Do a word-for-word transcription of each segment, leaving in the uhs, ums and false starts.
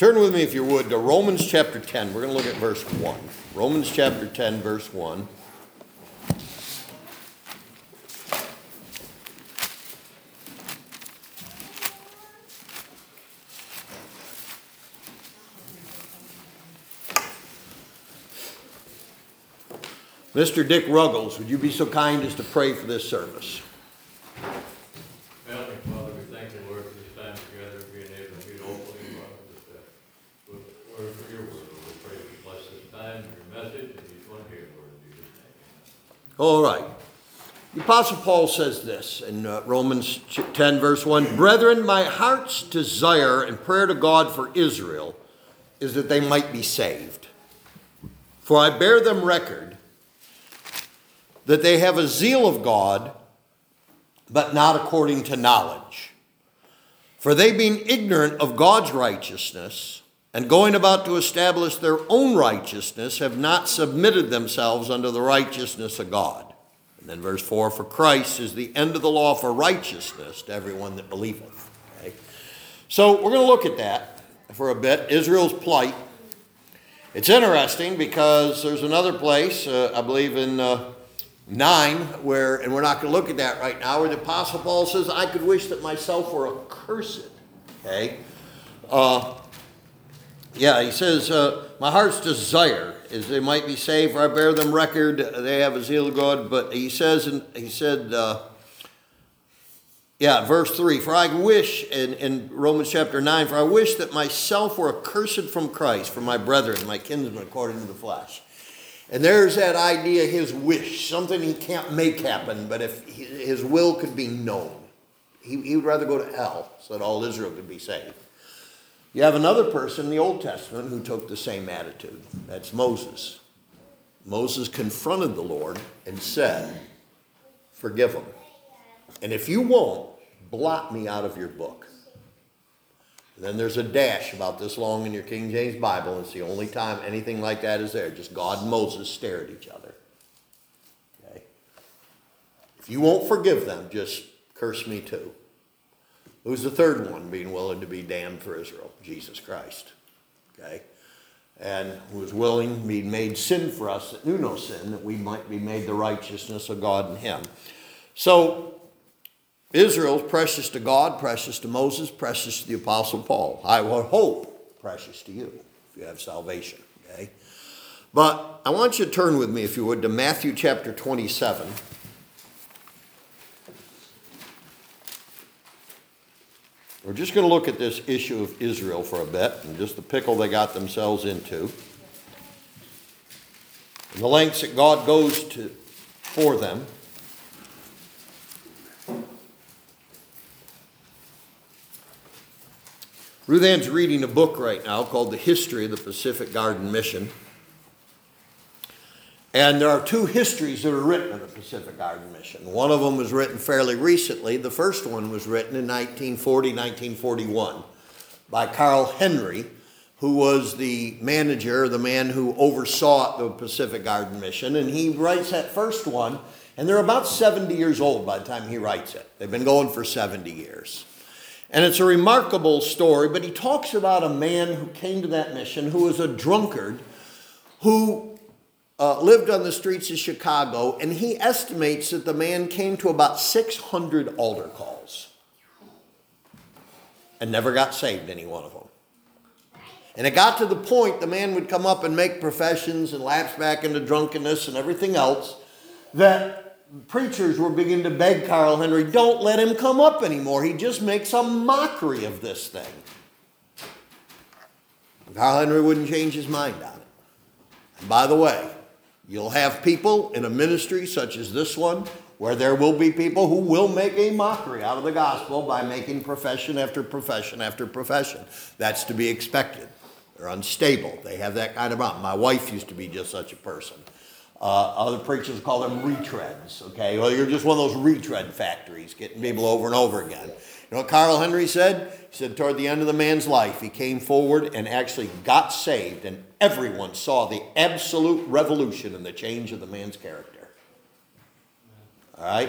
Turn with me, if you would, to Romans chapter ten. We're going to look at verse one. Romans chapter ten, verse one. Mister Dick Ruggles, would you be so kind as to pray for this service? Heavenly Father, we thank you, Lord, for this time together, being able to meet openly, Father, just uh, with word for your word. We pray that you bless this time, your message, and each one here, Lord, in Jesus' name. All right. The Apostle Paul says this in uh, Romans ten, verse one, Brethren, my heart's desire and prayer to God for Israel is that they might be saved. For I bear them record that they have a zeal of God, but not according to knowledge. For they, being ignorant of God's righteousness, and going about to establish their own righteousness, have not submitted themselves unto the righteousness of God. And then verse four, For Christ is the end of the law for righteousness to everyone that believeth. Okay? So we're going to look at that for a bit, Israel's plight. It's interesting because there's another place, uh, I believe in Uh, Nine, where, and we're not going to look at that right now, where the Apostle Paul says, I could wish that myself were accursed. Okay? Uh, yeah, he says, uh, my heart's desire is they might be saved, for I bear them record, they have a zeal of God. But he says, and he said, uh, yeah, verse three, for I wish, in, in Romans chapter nine, for I wish that myself were accursed from Christ, for my brethren, my kinsmen according to the flesh. And there's that idea, his wish, something he can't make happen, but if his will could be known, he, he would rather go to hell so that all Israel could be saved. You have another person in the Old Testament who took the same attitude. That's Moses. Moses confronted the Lord and said, forgive them. And if you won't, blot me out of your book. And then there's a dash about this long in your King James Bible. It's the only time anything like that is there. Just God and Moses stare at each other. Okay? If you won't forgive them, just curse me too. Who's the third one being willing to be damned for Israel? Jesus Christ. Okay? And who was willing to be made sin for us that knew no sin, that we might be made the righteousness of God in him. So Israel's precious to God, precious to Moses, precious to the Apostle Paul. I would hope precious to you if you have salvation. Okay? But I want you to turn with me, if you would, to Matthew chapter twenty-seven. We're just going to look at this issue of Israel for a bit and just the pickle they got themselves into. And the lengths that God goes to for them. Ruth Ann's reading a book right now called The History of the Pacific Garden Mission. And there are two histories that are written of the Pacific Garden Mission. One of them was written fairly recently. The first one was written in nineteen forty, nineteen forty-one by Carl Henry, who was the manager, the man who oversaw the Pacific Garden Mission. And he writes that first one, and they're about seventy years old by the time he writes it. They've been going for seventy years. And it's a remarkable story, but he talks about a man who came to that mission who was a drunkard who uh, lived on the streets of Chicago, and he estimates that the man came to about six hundred altar calls and never got saved, any one of them. And it got to the point the man would come up and make professions and lapse back into drunkenness and everything else that preachers were beginning to beg Carl Henry, don't let him come up anymore. He just makes a mockery of this thing. Carl Henry wouldn't change his mind on it. And by the way, you'll have people in a ministry such as this one where there will be people who will make a mockery out of the gospel by making profession after profession after profession. That's to be expected. They're unstable. They have that kind of problem. My wife used to be just such a person. Uh, other preachers call them retreads, okay? Well, you're just one of those retread factories, getting people over and over again. You know what Carl Henry said? He said toward the end of the man's life, he came forward and actually got saved, and everyone saw the absolute revolution in the change of the man's character. All right?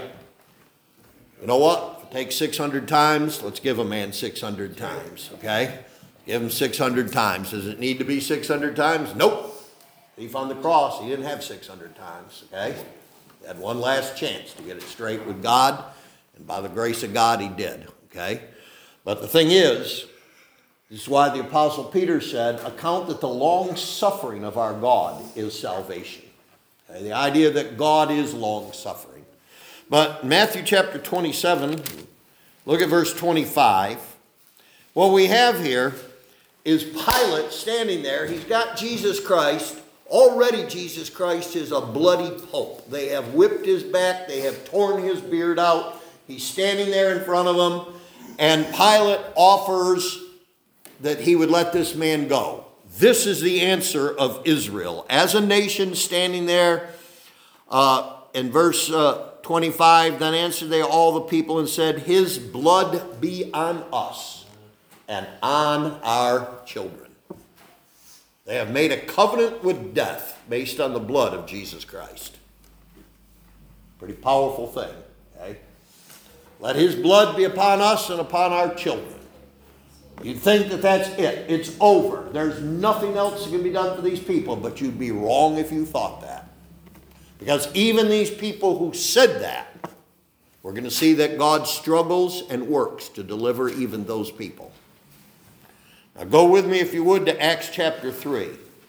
You know what? If it takes six hundred times, let's give a man six hundred times, okay? Give him six hundred times. Does it need to be six hundred times? Nope. Thief on the cross, he didn't have six hundred times, okay? He had one last chance to get it straight with God, and by the grace of God, he did, okay? But the thing is, this is why the Apostle Peter said, account that the long suffering of our God is salvation. Okay? The idea that God is long suffering. But Matthew chapter twenty-seven, look at verse twenty-five. What we have here is Pilate standing there. He's got Jesus Christ. Already Jesus Christ is a bloody pulp. They have whipped his back. They have torn his beard out. He's standing there in front of them. And Pilate offers that he would let this man go. This is the answer of Israel. As a nation standing there, uh, in verse uh, twenty-five, then answered they all the people and said, his blood be on us and on our children. They have made a covenant with death based on the blood of Jesus Christ. Pretty powerful thing, okay? Let his blood be upon us and upon our children. You'd think that that's it. It's over. There's nothing else that can be done for these people, but you'd be wrong if you thought that. Because even these people who said that, we're going to see that God struggles and works to deliver even those people. Now go with me, if you would, to Acts chapter three.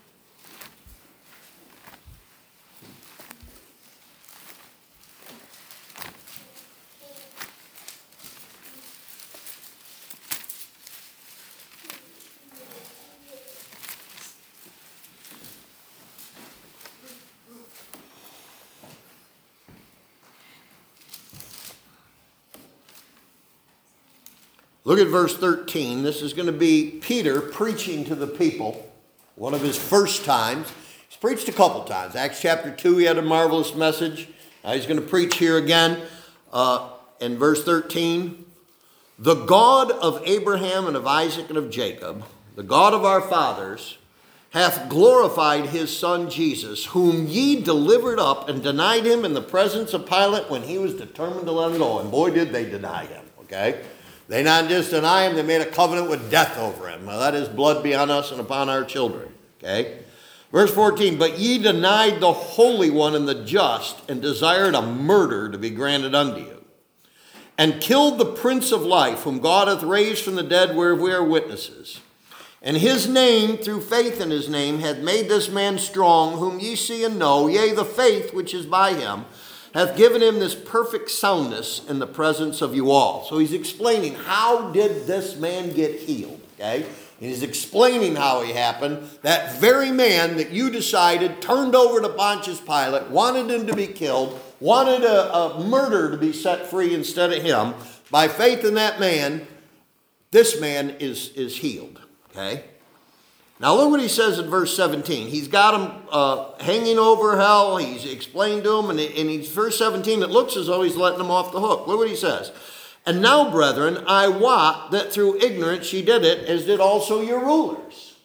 Look at verse thirteen. This is going to be Peter preaching to the people. One of his first times. He's preached a couple times. Acts chapter two, he had a marvelous message. Now he's going to preach here again. Uh, in verse thirteen. The God of Abraham and of Isaac and of Jacob, the God of our fathers, hath glorified his son Jesus, whom ye delivered up and denied him in the presence of Pilate when he was determined to let him go. And boy, did they deny him, okay? They not just deny him, they made a covenant with death over him. Now let his blood be on us and upon our children. Okay? Verse fourteen, but ye denied the Holy One and the just, and desired a murder to be granted unto you. And killed the Prince of Life, whom God hath raised from the dead, whereof we are witnesses. And his name, through faith in his name, hath made this man strong, whom ye see and know, yea, the faith which is by him, hath given him this perfect soundness in the presence of you all. So he's explaining, how did this man get healed? Okay? And he's explaining how he happened. That very man that you decided turned over to Pontius Pilate, wanted him to be killed, wanted a, a murder to be set free instead of him. By faith in that man, this man is, is healed. Okay? Now look what he says in verse seventeen. He's got him uh, hanging over hell. He's explained to him. And in he's, verse seventeen, it looks as though he's letting him off the hook. Look what he says. And now, brethren, I wot that through ignorance ye did it, as did also your rulers.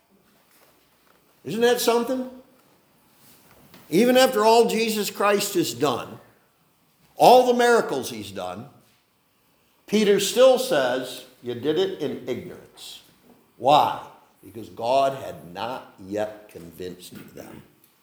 Isn't that something? Even after all Jesus Christ has done, all the miracles he's done, Peter still says, you did it in ignorance. Why? Because God had not yet convinced them.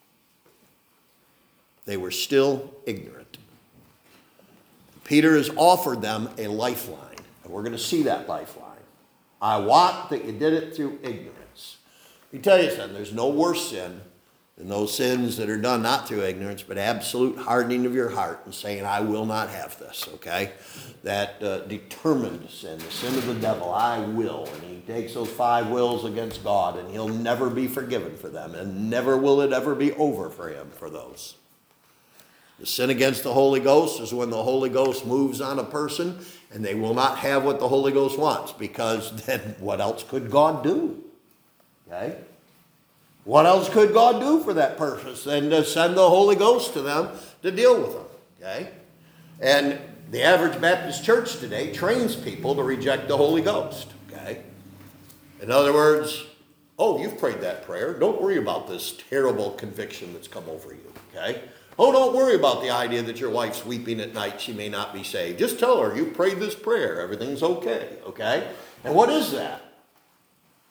They were still ignorant. Peter has offered them a lifeline, and we're going to see that lifeline. I wot that you did it through ignorance. Let me tell you something, there's no worse sin than those sins that are done not through ignorance, but absolute hardening of your heart and saying, I will not have this, okay? That uh, determined sin, the sin of the devil, I will. And he takes those five wills against God, and he'll never be forgiven for them, and never will it ever be over for him for those. The sin against the Holy Ghost is when the Holy Ghost moves on a person, and they will not have what the Holy Ghost wants, because then what else could God do? Okay? What else could God do for that purpose than to send the Holy Ghost to them to deal with them? Okay? And the average Baptist church today trains people to reject the Holy Ghost. Okay? In other words, oh, you've prayed that prayer. Don't worry about this terrible conviction that's come over you. Okay? Oh, don't worry about the idea that your wife's weeping at night. She may not be saved. Just tell her you prayed this prayer. Everything's okay. Okay? And what is that?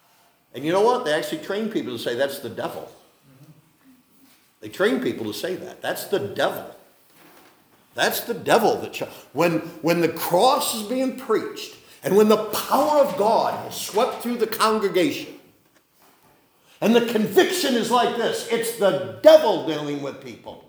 And you know what? They actually train people to say that's the devil. They train people to say that. That's the devil. That's the devil. That when, when the cross is being preached and when the power of God has swept through the congregation and the conviction is like this, it's the devil dealing with people.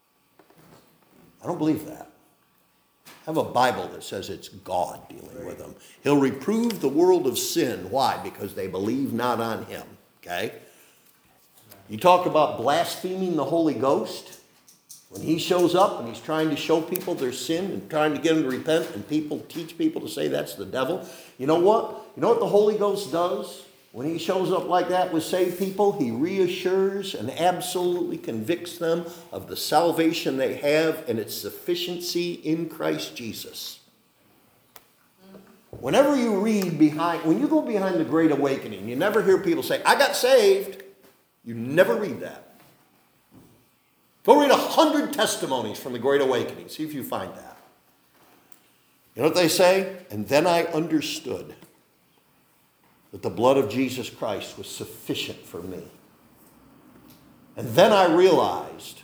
I don't believe that. I have a Bible that says it's God dealing with them. He'll reprove the world of sin. Why? Because they believe not on him. Okay? You talk about blaspheming the Holy Ghost. When he shows up and he's trying to show people their sin and trying to get them to repent and people teach people to say that's the devil. You know what? You know what the Holy Ghost does? When he shows up like that with saved people, he reassures and absolutely convicts them of the salvation they have and its sufficiency in Christ Jesus. Whenever you read behind, when you go behind the Great Awakening, you never hear people say, I got saved. You never read that. Go read a hundred testimonies from the Great Awakening. See if you find that. You know what they say? And then I understood that the blood of Jesus Christ was sufficient for me. And then I realized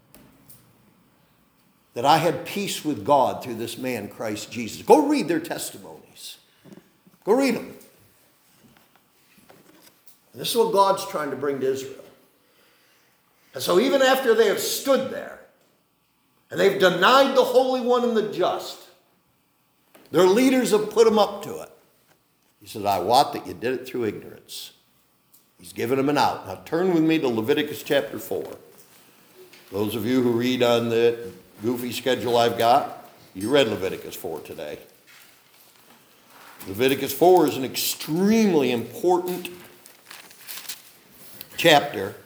that I had peace with God through this man, Christ Jesus. Go read their testimonies. Go read them. And this is what God's trying to bring to Israel. And so even after they have stood there, and they've denied the Holy One and the just, their leaders have put them up to it. He says, I wot that you did it through ignorance. He's given them an out. Now turn with me to Leviticus chapter four. Those of you who read on the goofy schedule I've got, you read Leviticus four today. Leviticus four is an extremely important chapter.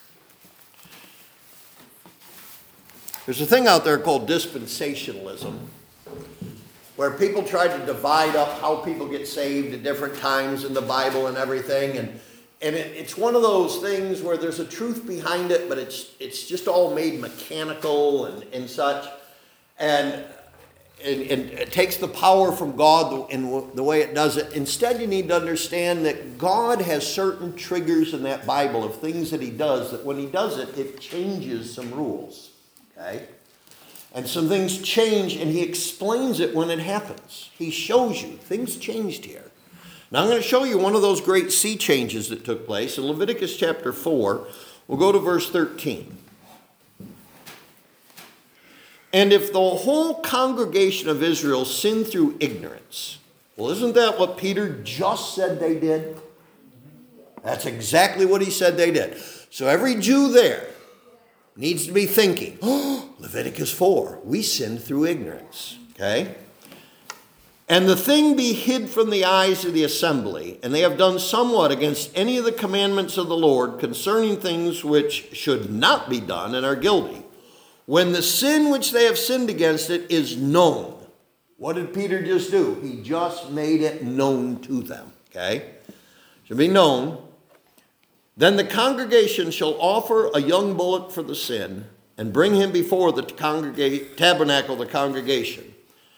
There's a thing out there called dispensationalism, where people try to divide up how people get saved at different times in the Bible and everything. And, and it, it's one of those things where there's a truth behind it, but it's it's just all made mechanical and, and such. And, and, and it takes the power from God in the way it does it. Instead, you need to understand that God has certain triggers in that Bible of things that he does, that when he does it, it changes some rules. Okay? And some things change, and he explains it when it happens. He shows you things changed here. Now I'm going to show you one of those great sea changes that took place. In Leviticus chapter four, we'll go to verse thirteen. And if the whole congregation of Israel sinned through ignorance, well, isn't that what Peter just said they did? That's exactly what he said they did. So every Jew there needs to be thinking, oh, Leviticus four, we sinned through ignorance, okay? And the thing be hid from the eyes of the assembly, and they have done somewhat against any of the commandments of the Lord concerning things which should not be done and are guilty. When the sin which they have sinned against it is known. What did Peter just do? He just made it known to them, okay? Should be known. Then the congregation shall offer a young bullock for the sin and bring him before the congrega- tabernacle of the congregation.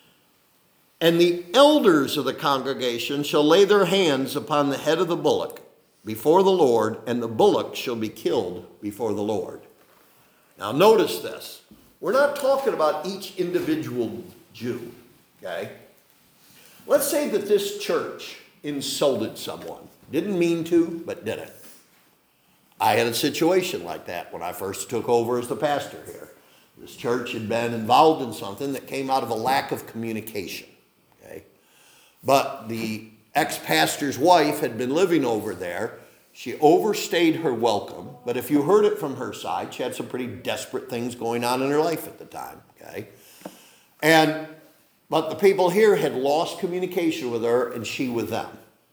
And the elders of the congregation shall lay their hands upon the head of the bullock before the Lord, and the bullock shall be killed before the Lord. Now notice this. We're not talking about each individual Jew, okay? Let's say that this church insulted someone. Didn't mean to, but did it. I had a situation like that when I first took over as the pastor here. This church had been involved in something that came out of a lack of communication. Okay? But the ex-pastor's wife had been living over there. She overstayed her welcome, but if you heard it from her side, she had some pretty desperate things going on in her life at the time. Okay? And but the people here had lost communication with her and she with them.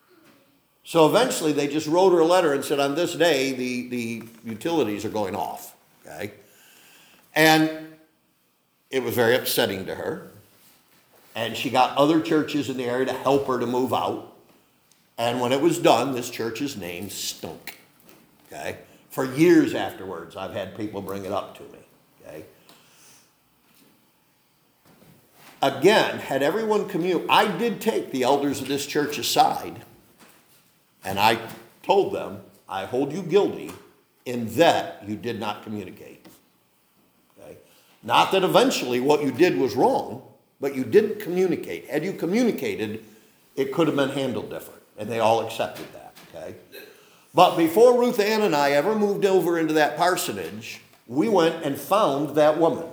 So eventually they just wrote her a letter and said, on this day, the, the utilities are going off. Okay? And it was very upsetting to her. And she got other churches in the area to help her to move out. And when it was done, this church's name stunk. Okay? For years afterwards, I've had people bring it up to me. Okay? Again, had everyone commute, I did take the elders of this church aside. And I told them, I hold you guilty in that you did not communicate. Okay? Not that eventually what you did was wrong, but you didn't communicate. Had you communicated, it could have been handled different. And they all accepted that. Okay? But before Ruth Ann and I ever moved over into that parsonage, we went and found that woman.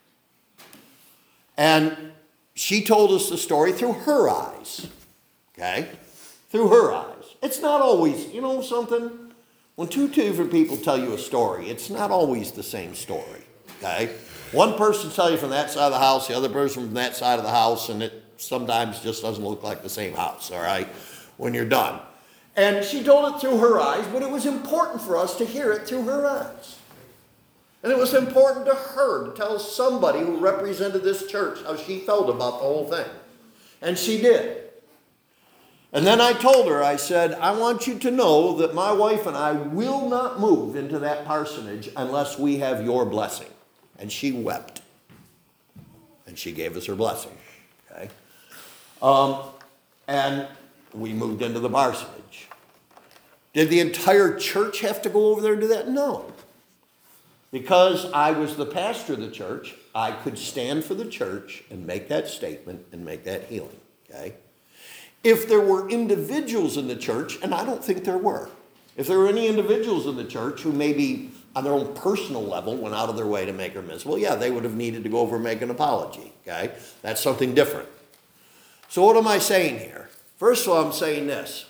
And she told us the story through her eyes. Okay? Through her eyes. It's not always, you know something? When two different people tell you a story, it's not always the same story. Okay? One person tell you from that side of the house, the other person from that side of the house, and it sometimes just doesn't look like the same house, all right, when you're done. And she told it through her eyes, but it was important for us to hear it through her eyes. And it was important to her to tell somebody who represented this church how she felt about the whole thing. And she did. And then I told her, I said, I want you to know that my wife and I will not move into that parsonage unless we have your blessing. And she wept. And she gave us her blessing. Okay? Um, and we moved into the parsonage. Did the entire church have to go over there and do that? No. Because I was the pastor of the church, I could stand for the church and make that statement and make that healing. Okay? If there were individuals in the church, and I don't think there were, if there were any individuals in the church who maybe on their own personal level went out of their way to make her miserable, yeah, they would have needed to go over and make an apology. Okay? That's something different. So what am I saying here? First of all, I'm saying this.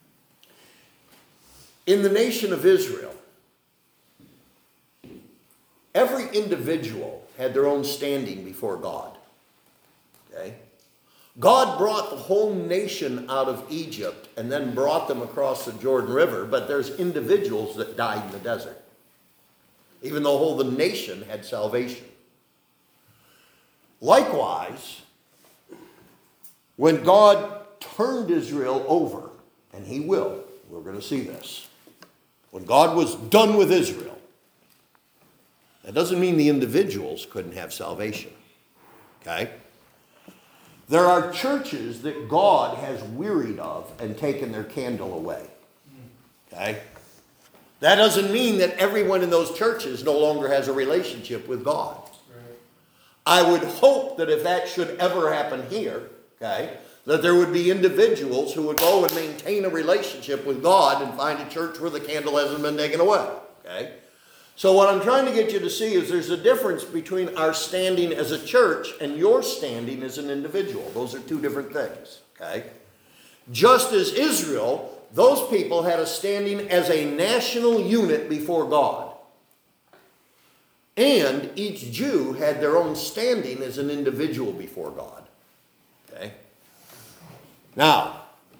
In the nation of Israel, every individual had their own standing before God. Okay? God brought the whole nation out of Egypt and then brought them across the Jordan River, but there's individuals that died in the desert, even though the whole nation had salvation. Likewise, when God turned Israel over, and he will, we're going to see this, when God was done with Israel, that doesn't mean the individuals couldn't have salvation. Okay? There are churches that God has wearied of and taken their candle away. Okay? That doesn't mean that everyone in those churches no longer has a relationship with God. Right. I would hope that if that should ever happen here, okay, that there would be individuals who would go and maintain a relationship with God and find a church where the candle hasn't been taken away. Okay? So what I'm trying to get you to see is there's a difference between our standing as a church and your standing as an individual. Those are two different things, okay? Just as Israel, those people had a standing as a national unit before God. And each Jew had their own standing as an individual before God, okay? Now,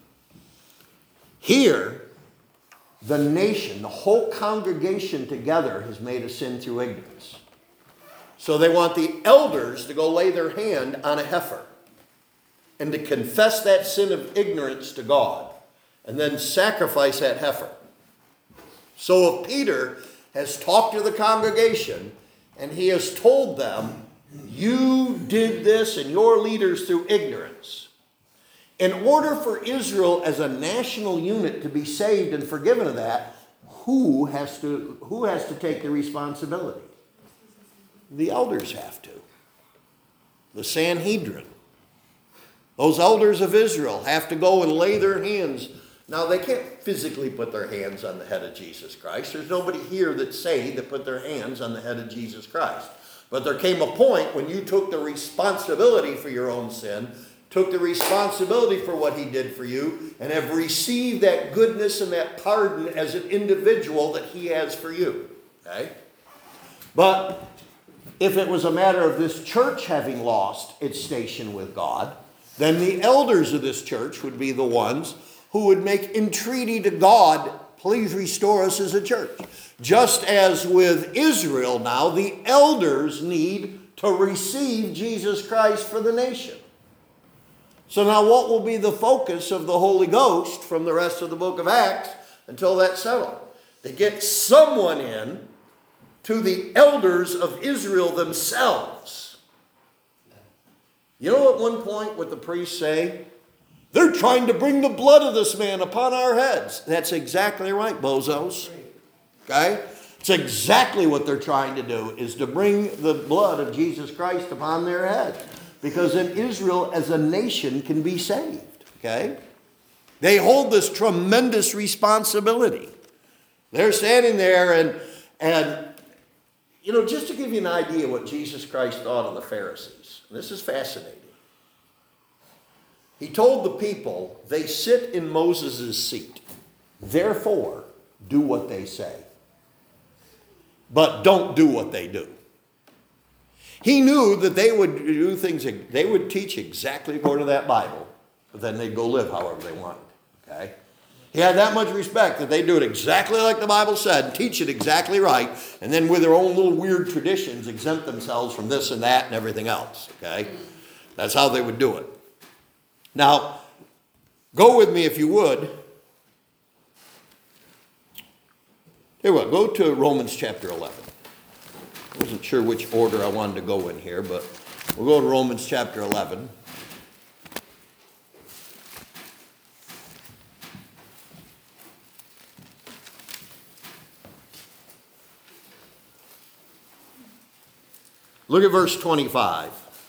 here, the nation, the whole congregation together has made a sin through ignorance. So they want the elders to go lay their hand on a heifer and to confess that sin of ignorance to God and then sacrifice that heifer. So if Peter has talked to the congregation and he has told them, you did this and your leaders through ignorance, in order for Israel as a national unit to be saved and forgiven of that, who has to, who has to take the responsibility? The elders have to. The Sanhedrin. Those elders of Israel have to go and lay their hands. Now, they can't physically put their hands on the head of Jesus Christ. There's nobody here that say that put their hands on the head of Jesus Christ. But there came a point when you took the responsibility for your own sin, took the responsibility for what he did for you, and have received that goodness and that pardon as an individual that he has for you. Okay? But if it was a matter of this church having lost its station with God, then the elders of this church would be the ones who would make entreaty to God, please restore us as a church. Just as with Israel now, the elders need to receive Jesus Christ for the nation. So now what will be the focus of the Holy Ghost from the rest of the book of Acts until that's settled? To get someone in to the elders of Israel themselves. You know at one point what the priests say? They're trying to bring the blood of this man upon our heads. That's exactly right, bozos. Okay? It's exactly what they're trying to do, is to bring the blood of Jesus Christ upon their heads. Because then Israel as a nation can be saved. Okay? They hold this tremendous responsibility. They're standing there and, and, you know, just to give you an idea what Jesus Christ thought of the Pharisees. This is fascinating. He told the people, they sit in Moses' seat. Therefore, do what they say. But don't do what they do. He knew that they would do things, they would teach exactly according to that Bible, but then they'd go live however they wanted. Okay? He had that much respect that they do it exactly like the Bible said, teach it exactly right, and then with their own little weird traditions exempt themselves from this and that and everything else. Okay? That's how they would do it. Now, go with me if you would. Here we go. Go to Romans chapter eleven. I wasn't sure which order I wanted to go in here, but we'll go to Romans chapter eleven. Look at verse twenty-five.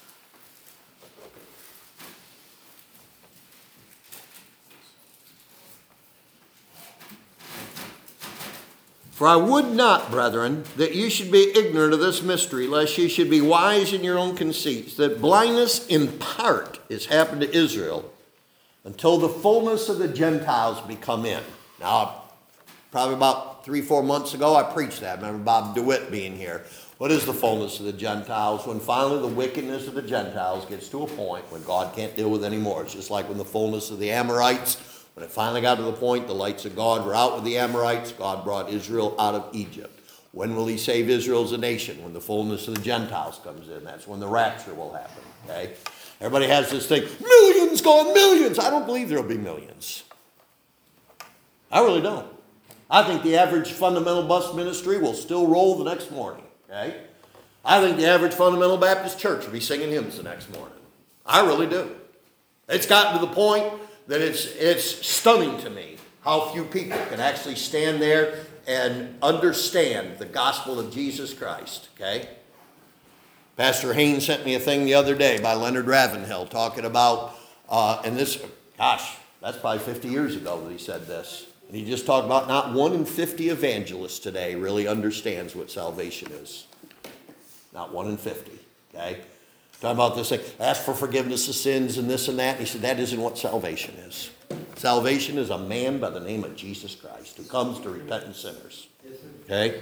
For I would not, brethren, that you should be ignorant of this mystery, lest you should be wise in your own conceits, that blindness in part is happened to Israel until the fullness of the Gentiles be come in. Now, probably about three, four months ago, I preached that. Remember Bob DeWitt being here. What is the fullness of the Gentiles? When finally the wickedness of the Gentiles gets to a point when God can't deal with it anymore. It's just like when the fullness of the Amorites, when it finally got to the point the lights of God were out with the Amorites, God brought Israel out of Egypt. When will he save Israel as a nation? When the fullness of the Gentiles comes in. That's when the rapture will happen. Okay? Everybody has this thing, millions gone, millions. I don't believe there will be millions. I really don't. I think the average fundamental bus ministry will still roll the next morning. Okay? I think the average fundamental Baptist church will be singing hymns the next morning. I really do. It's gotten to the point that it's it's stunning to me how few people can actually stand there and understand the gospel of Jesus Christ. Okay? Pastor Haynes sent me a thing the other day by Leonard Ravenhill talking about, uh, and this, gosh, that's probably fifty years ago that he said this. And he just talked about not one in fifty evangelists today really understands what salvation is. Not one in fifty, okay? Talking about this thing, ask for forgiveness of sins and this and that. And he said, that isn't what salvation is. Salvation is a man by the name of Jesus Christ who comes to repentant sinners. Okay?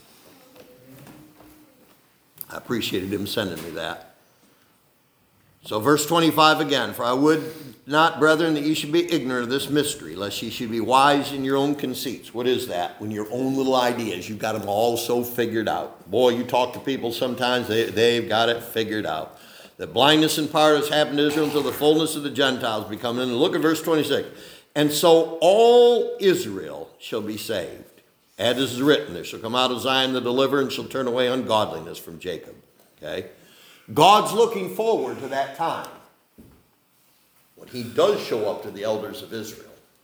I appreciated him sending me that. So verse twenty-five again, for I would not, brethren, that ye should be ignorant of this mystery, lest ye should be wise in your own conceits. What is that? When your own little ideas, you've got them all so figured out. Boy, you talk to people sometimes, they, they've got it figured out. That blindness in part has happened to Israel until the fullness of the Gentiles be come in. And look at verse twenty-six. And so all Israel shall be saved. As is written, there shall come out of Zion the deliverer, and shall turn away ungodliness from Jacob. Okay? God's looking forward to that time when he does show up to the elders of Israel.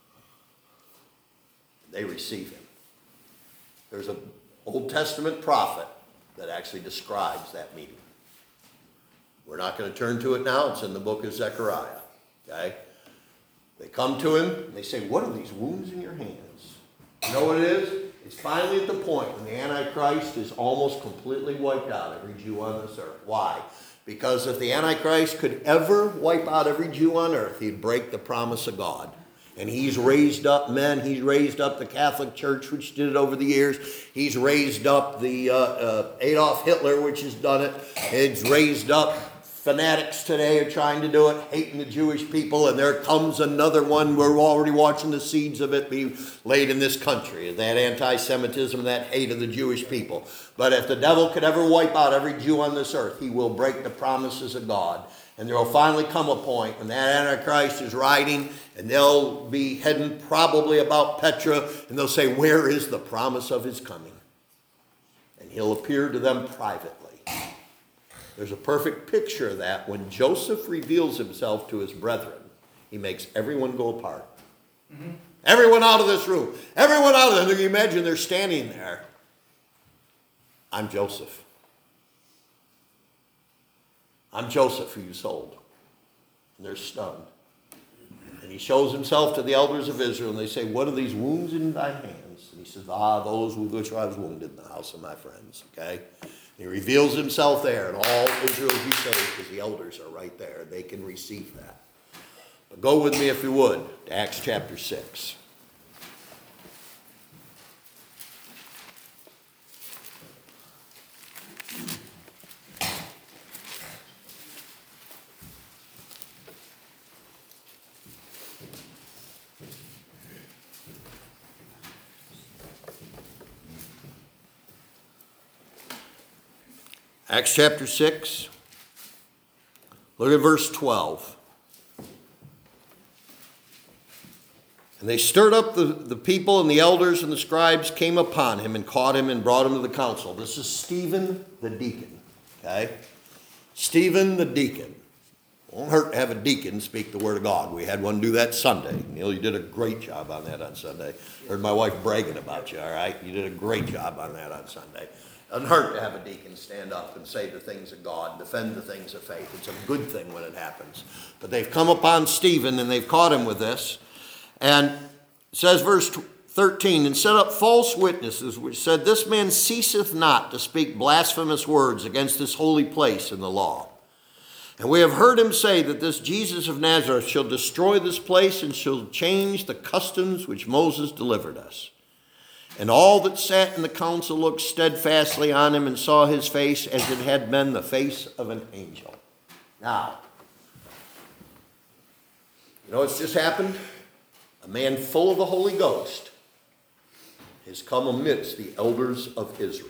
They receive him. There's an Old Testament prophet that actually describes that meeting. We're not going to turn to it now. It's in the book of Zechariah. Okay? They come to him and they say, what are these wounds in your hands? You know what it is? It's finally at the point when the Antichrist is almost completely wiped out, every Jew on this earth. Why? Because if the Antichrist could ever wipe out every Jew on earth, he'd break the promise of God. And he's raised up men. He's raised up the Catholic Church, which did it over the years. He's raised up the uh, uh, Adolf Hitler, which has done it. He's raised up fanatics today are trying to do it, hating the Jewish people, and there comes another one. We're already watching the seeds of it be laid in this country, that anti-Semitism, that hate of the Jewish people. But if the devil could ever wipe out every Jew on this earth, he will break the promises of God. And there will finally come a point when that Antichrist is riding, and they'll be heading probably about Petra, and they'll say, where is the promise of his coming? And he'll appear to them privately. There's a perfect picture of that when Joseph reveals himself to his brethren He makes everyone go apart. Mm-hmm. Everyone out of this room. Everyone out of there. Can you imagine they're standing there? I'm Joseph. I'm Joseph who you sold. And they're stunned. And he shows himself to the elders of Israel, and they say, what are these wounds in thy hands? And he says, ah, those with which I was wounded in the house of my friends. Okay? And he reveals himself there, and all Israel will be saved, because the elders are right there. They can receive that. But go with me, if you would, to Acts chapter six. Acts chapter six, look at verse twelve. And they stirred up the, the people, and the elders and the scribes came upon him and caught him and brought him to the council. This is Stephen the deacon, okay? Stephen the deacon. Won't hurt to have a deacon speak the word of God. We had one do that Sunday. Neil, you did a great job on that on Sunday. Heard my wife bragging about you, all right? You did a great job on that on Sunday. Doesn't hurt to have a deacon stand up and say the things of God, defend the things of faith. It's a good thing when it happens. But they've come upon Stephen, and they've caught him with this. And it says, verse thirteen, and set up false witnesses, which said, this man ceaseth not to speak blasphemous words against this holy place in the law. And we have heard him say that this Jesus of Nazareth shall destroy this place, and shall change the customs which Moses delivered us. And all that sat in the council looked steadfastly on him, and saw his face as it had been the face of an angel. Now, you know what's just happened? A man full of the Holy Ghost has come amidst the elders of Israel.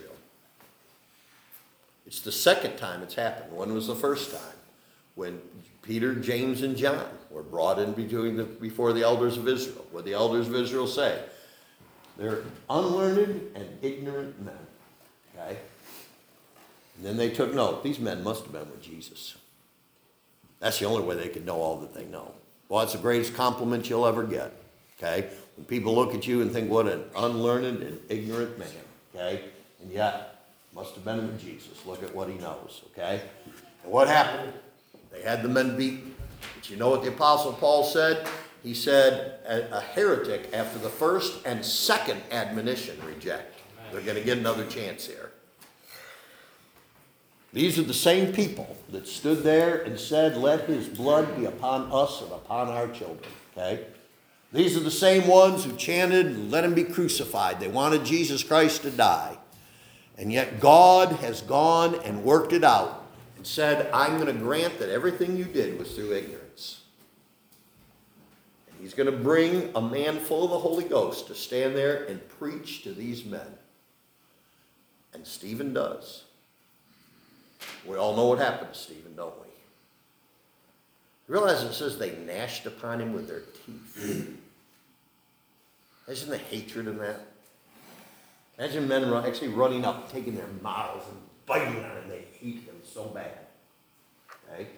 It's the second time it's happened. One was the first time, when Peter, James, and John were brought in between the, before the elders of Israel. What the elders of Israel say? They're unlearned and ignorant men. Okay? And then they took note. These men must have been with Jesus. That's the only way they could know all that they know. Well, that's the greatest compliment you'll ever get. Okay? When people look at you and think, what an unlearned and ignorant man. Okay? And yet, must have been with Jesus. Look at what he knows. Okay? And what happened? They had the men beaten. But you know what the Apostle Paul said? He said, a, a heretic after the first and second admonition reject. They're going to get another chance here. These are the same people that stood there and said, let his blood be upon us and upon our children. Okay? These are the same ones who chanted, let him be crucified. They wanted Jesus Christ to die. And yet God has gone and worked it out and said, I'm going to grant that everything you did was through ignorance. And he's going to bring a man full of the Holy Ghost to stand there and preach to these men. And Stephen does. We all know what happened to Stephen, don't we? You realize it says they gnashed upon him with their teeth. Imagine the hatred in that. Imagine men run, actually running up, taking their mouths and biting on it. They hate him so bad. Okay?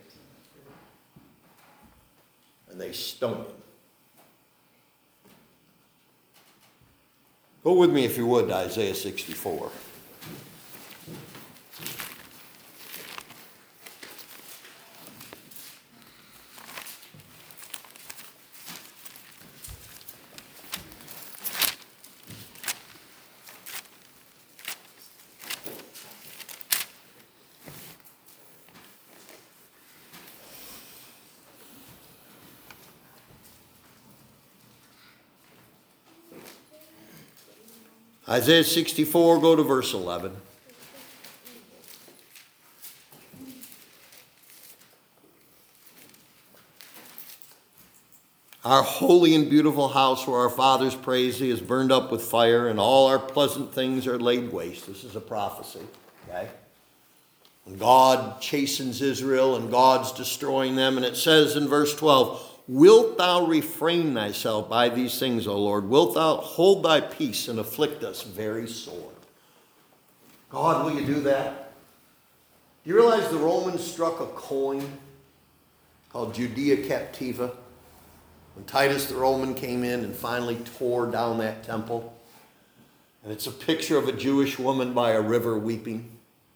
And they stone him. Go with me, if you would, to Isaiah sixty-four. Isaiah sixty-four, go to verse eleven. Our holy and beautiful house where our fathers praised thee is burned up with fire, and all our pleasant things are laid waste. This is a prophecy, okay? And God chastens Israel, and God's destroying them. And it says in verse twelve, wilt thou refrain thyself by these things, O Lord? Wilt thou hold thy peace and afflict us very sore? God, will you do that? Do you realize the Romans struck a coin called Judea Captiva? when Titus the Roman came in and finally tore down that temple. And it's a picture of a Jewish woman by a river weeping.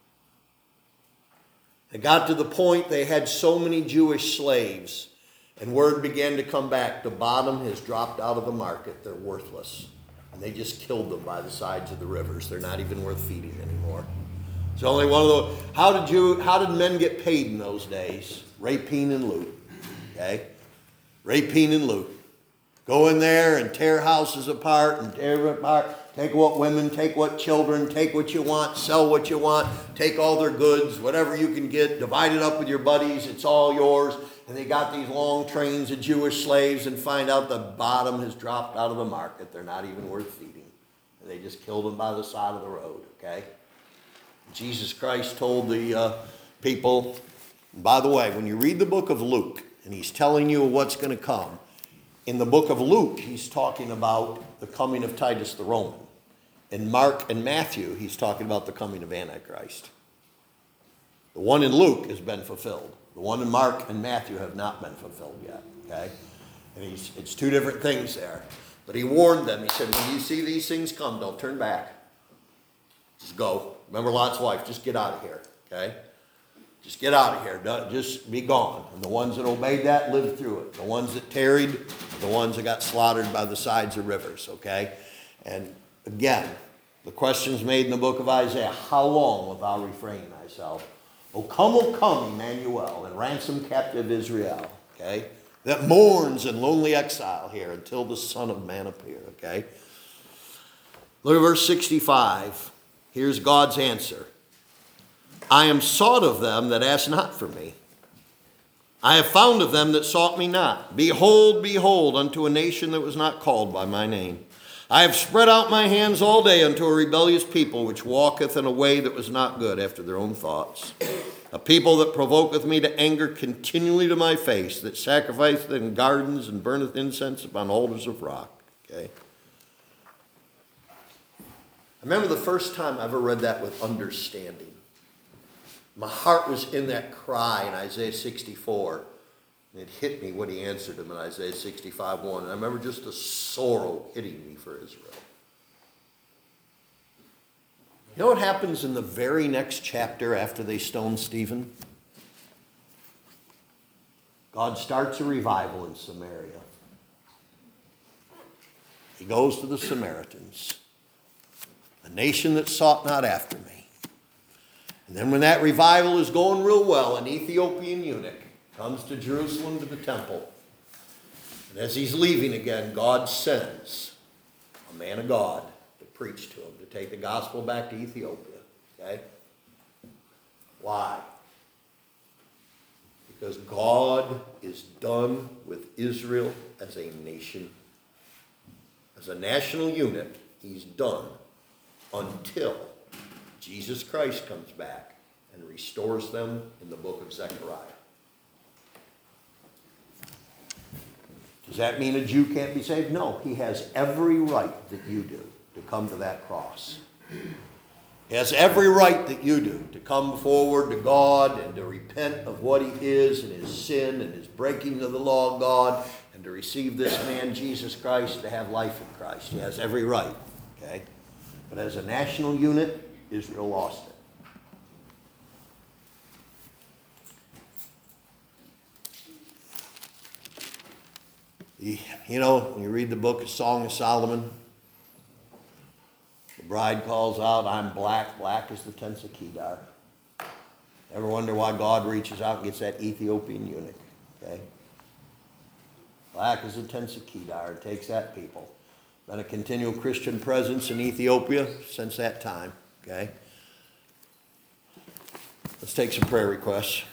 It got to the point they had so many Jewish slaves, and word began to come back, the bottom has dropped out of the market. They're worthless. And they just killed them by the sides of the rivers. They're not even worth feeding anymore. It's only one of those. How did you, how did men get paid in those days? Rapine and loot. Okay? Rapine and loot. Go in there and tear houses apart and tear it apart. Take what women, take what children, take what you want, sell what you want, take all their goods, whatever you can get, divide it up with your buddies, it's all yours. And they got these long trains of Jewish slaves and find out the bottom has dropped out of the market. They're not even worth feeding. And they just killed them by the side of the road, okay? Jesus Christ told the uh, people, and by the way, when you read the book of Luke, and he's telling you what's going to come, in the book of Luke, he's talking about the coming of Titus the Roman. In Mark and Matthew, he's talking about the coming of Antichrist. The one in Luke has been fulfilled. The one in Mark and Matthew have not been fulfilled yet, okay? And he's, it's two different things there. But he warned them. He said, when you see these things come, don't turn back. Just go. Remember Lot's wife, just get out of here, okay? Just get out of here. Don't, just be gone. And the ones that obeyed that lived through it. The ones that tarried, the ones that got slaughtered by the sides of rivers, okay? And again, the question's made in the book of Isaiah, how long wilt thou refrain thyself? O come, O come, Emmanuel, and ransom captive Israel, okay? That mourns in lonely exile here until the Son of Man appear, okay? Look at verse sixty-five. Here's God's answer. I am sought of them that asked not for me. I have found of them that sought me not. Behold, behold, unto a nation that was not called by my name. I have spread out my hands all day unto a rebellious people, which walketh in a way that was not good after their own thoughts. A people that provoketh me to anger continually to my face, that sacrificeth in gardens and burneth incense upon altars of rock. Okay. I remember the first time I ever read that with understanding. My heart was in that cry in Isaiah sixty-four. And it hit me when he answered him in Isaiah sixty-five one. And I remember just the sorrow hitting me for Israel. You know what happens in the very next chapter after they stone Stephen? God starts a revival in Samaria. He goes to the Samaritans, a nation that sought not after me. And then when that revival is going real well, an Ethiopian eunuch comes to Jerusalem to the temple. And as he's leaving again, God sends a man of God to preach to him, to take the gospel back to Ethiopia. Okay? Why? Because God is done with Israel as a nation. As a national unit, he's done until Jesus Christ comes back and restores them in the book of Zechariah. Does that mean a Jew can't be saved? No, he has every right that you do to come to that cross. He has every right that you do to come forward to God and to repent of what he is and his sin and his breaking of the law of God and to receive this man, Jesus Christ, to have life in Christ. He has every right, okay? But as a national unit, Israel lost it. You know, when you read the book of Song of Solomon, the bride calls out, I'm black, black as the tents of Kedar. Ever wonder why God reaches out and gets that Ethiopian eunuch? Okay? Black as the tents of Kedar, and takes that people. Been a continual Christian presence in Ethiopia since that time. Okay? Let's take some prayer requests.